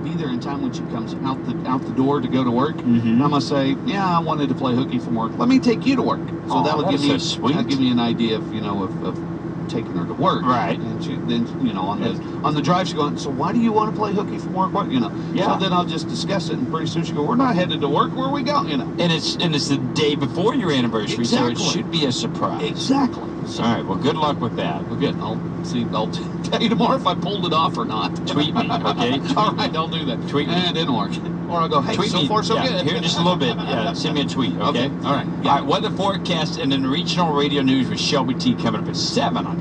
be there in time when she comes out the door to go to work. Mm-hmm. And I'm gonna say, yeah, I wanted to play hooky from work. Let me take you to work. So that'll give me that'll give me an idea of of taking her to work. Right. And then on the drive she's going, so why do you want to play hooky from work? What Yeah. So then I'll just discuss it, and pretty soon she go, we're not headed to work. Where are we going? And it's the day before your anniversary, exactly. so it should be a surprise. Exactly. So, all right. Well, good luck with that. Well, good. I'll tell you tomorrow if I pulled it off or not. Tweet me, okay? All right, I'll do that. Tweet me. It didn't work. Or I'll go, hey, tweet so me. far so good. Here in just a little bit. Yeah, send me a tweet, okay? All right. Yeah. All right, weather forecast and then regional radio news with Shelby T coming up at 7 on